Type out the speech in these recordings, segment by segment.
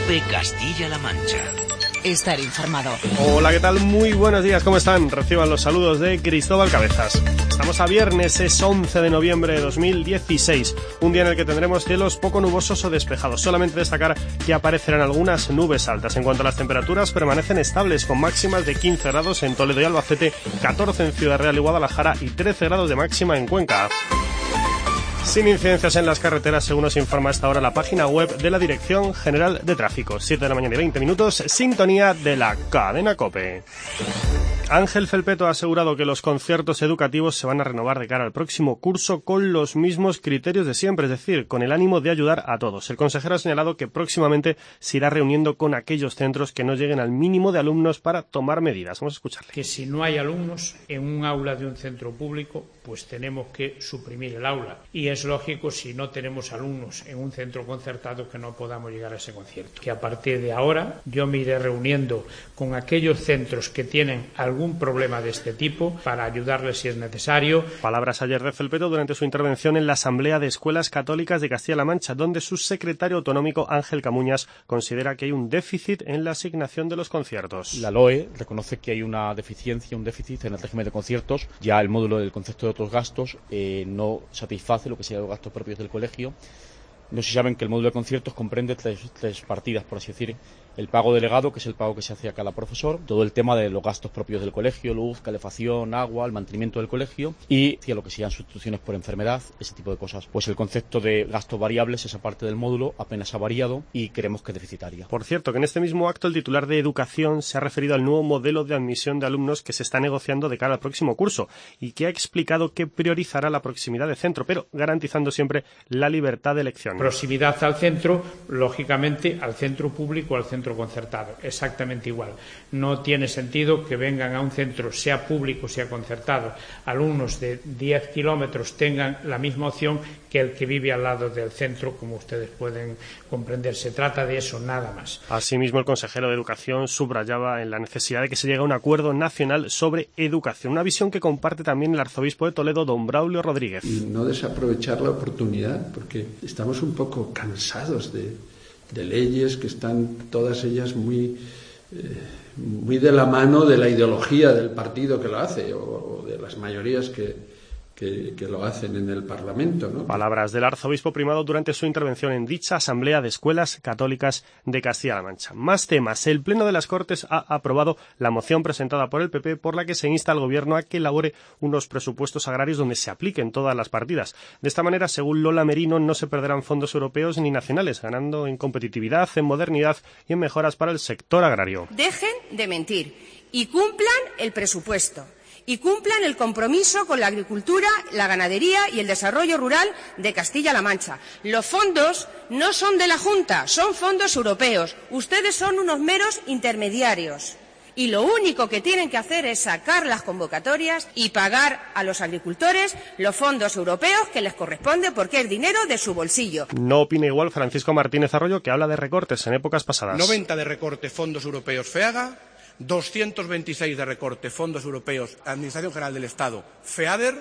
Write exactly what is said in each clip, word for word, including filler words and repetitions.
COPE Castilla-La Mancha. Estar informado. Hola, ¿qué tal? Muy buenos días, ¿cómo están? Reciban los saludos de Cristóbal Cabezas. Estamos a viernes, es once de noviembre de dos mil dieciséis, un día en el que tendremos cielos poco nubosos o despejados. Solamente destacar que aparecerán algunas nubes altas. En cuanto a las temperaturas, permanecen estables, con máximas de quince grados en Toledo y Albacete, catorce en Ciudad Real y Guadalajara y trece grados de máxima en Cuenca. Sin incidencias en las carreteras, según nos informa hasta ahora la página web de la Dirección General de Tráfico. siete de la mañana y veinte minutos, sintonía de la cadena COPE. Ángel Felpeto ha asegurado que los conciertos educativos se van a renovar de cara al próximo curso con los mismos criterios de siempre, es decir, con el ánimo de ayudar a todos. El consejero ha señalado que próximamente se irá reuniendo con aquellos centros que no lleguen al mínimo de alumnos para tomar medidas. Vamos a escucharle. Que si no hay alumnos en un aula de un centro público, pues tenemos que suprimir el aula. Y es lógico, si no tenemos alumnos en un centro concertado, que no podamos llegar a ese concierto. Que a partir de ahora yo me iré reuniendo con aquellos centros que tienen algún algún problema de este tipo para ayudarles si es necesario. Palabras ayer de Felpeto durante su intervención en la Asamblea de Escuelas Católicas de Castilla-La Mancha, donde su secretario autonómico Ángel Camuñas considera que hay un déficit en la asignación de los conciertos. La L O E reconoce que hay una deficiencia, un déficit en el régimen de conciertos. Ya el módulo del concepto de otros gastos eh, no satisface lo que serían los gastos propios del colegio. No sé si saben que el módulo de conciertos comprende tres, tres partidas, por así decir. El pago delegado, que es el pago que se hace a cada profesor, todo el tema de los gastos propios del colegio, luz, calefacción, agua, el mantenimiento del colegio y lo que sean sustituciones por enfermedad, ese tipo de cosas. Pues el concepto de gastos variables, esa parte del módulo, apenas ha variado y creemos que es deficitaria. Por cierto, que en este mismo acto el titular de Educación se ha referido al nuevo modelo de admisión de alumnos que se está negociando de cara al próximo curso y que ha explicado que priorizará la proximidad de centro, pero garantizando siempre la libertad de elección. Proximidad al centro, lógicamente al centro público o al centro concertado, exactamente igual. No tiene sentido que vengan a un centro, sea público, sea concertado, alumnos de diez kilómetros tengan la misma opción que el que vive al lado del centro, como ustedes pueden comprender. Se trata de eso, nada más. Asimismo, el consejero de Educación subrayaba en la necesidad de que se llegue a un acuerdo nacional sobre educación, una visión que comparte también el arzobispo de Toledo, don Braulio Rodríguez. Y no desaprovechar la oportunidad, porque estamos un poco cansados de, de leyes que están todas ellas muy, eh, muy de la mano de la ideología del partido que lo hace o, o de las mayorías que Que, que lo hacen en el Parlamento, ¿no? Palabras del arzobispo primado durante su intervención en dicha Asamblea de Escuelas Católicas de Castilla-La Mancha. Más temas. El Pleno de las Cortes ha aprobado la moción presentada por el P P por la que se insta al Gobierno a que elabore unos presupuestos agrarios donde se apliquen todas las partidas. De esta manera, según Lola Merino, no se perderán fondos europeos ni nacionales, ganando en competitividad, en modernidad y en mejoras para el sector agrario. Dejen de mentir y cumplan el presupuesto. Y cumplan el compromiso con la agricultura, la ganadería y el desarrollo rural de Castilla-La Mancha. Los fondos no son de la Junta, son fondos europeos. Ustedes son unos meros intermediarios. Y lo único que tienen que hacer es sacar las convocatorias y pagar a los agricultores los fondos europeos que les corresponde porque es dinero de su bolsillo. No opina igual Francisco Martínez Arroyo, que habla de recortes en épocas pasadas. noventa de recorte fondos europeos FEAGA, doscientos veintiséis de recorte fondos europeos Administración General del Estado FEADER,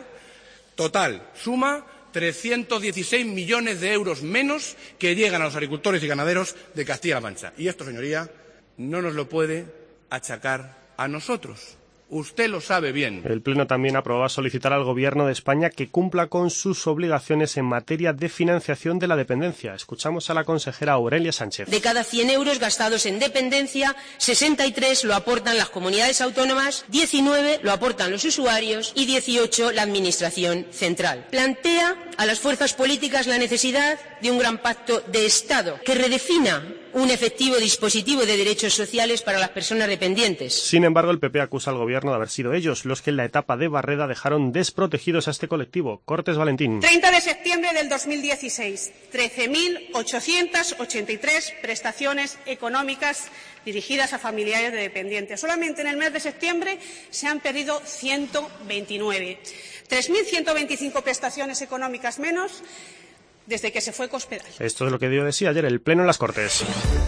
total suma trescientos dieciséis millones de euros menos que llegan a los agricultores y ganaderos de Castilla-La Mancha. Y esto, señoría, no nos lo puede achacar a nosotros. Usted lo sabe bien. El Pleno también aprobó solicitar al Gobierno de España que cumpla con sus obligaciones en materia de financiación de la dependencia. Escuchamos a la consejera Aurelia Sánchez. De cada cien euros gastados en dependencia, sesenta y tres lo aportan las comunidades autónomas, diecinueve lo aportan los usuarios y dieciocho la Administración central. Plantea a las fuerzas políticas la necesidad de un gran pacto de Estado que redefina un efectivo dispositivo de derechos sociales para las personas dependientes. Sin embargo, el P P acusa al Gobierno de haber sido ellos los que en la etapa de Barreda dejaron desprotegidos a este colectivo. Cortes Valentín. treinta de septiembre del dos mil dieciséis, trece mil ochocientas ochenta y tres prestaciones económicas dirigidas a familiares de dependientes. Solamente en el mes de septiembre se han perdido ciento veintinueve. tres mil ciento veinticinco prestaciones económicas menos desde que se fue Cospedal. Esto es lo que dio de sí ayer el Pleno en las Cortes.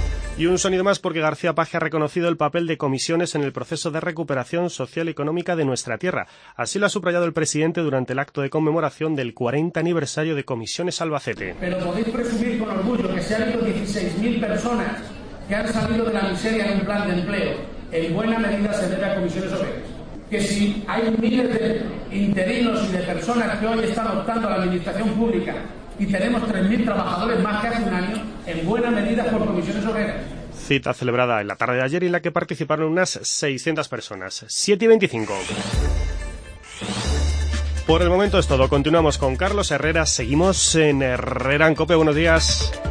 Y un sonido más porque García Paje ha reconocido el papel de comisiones en el proceso de recuperación social y económica de nuestra tierra. Así lo ha subrayado el presidente durante el acto de conmemoración del cuarenta aniversario de Comisiones Albacete. Pero podéis presumir con orgullo que se han ido dieciséis mil personas que han salido de la miseria en un plan de empleo, en buena medida se debe a comisiones obreras. Que si hay miles de interinos y de personas que hoy están optando a la administración pública y tenemos tres mil trabajadores más que hace un año, en buena medida por comisiones obreras. Cita celebrada en la tarde de ayer y en la que participaron unas seiscientas personas. siete y veinticinco. Por el momento es todo. Continuamos con Carlos Herrera. Seguimos en Herrera en COPE. Buenos días.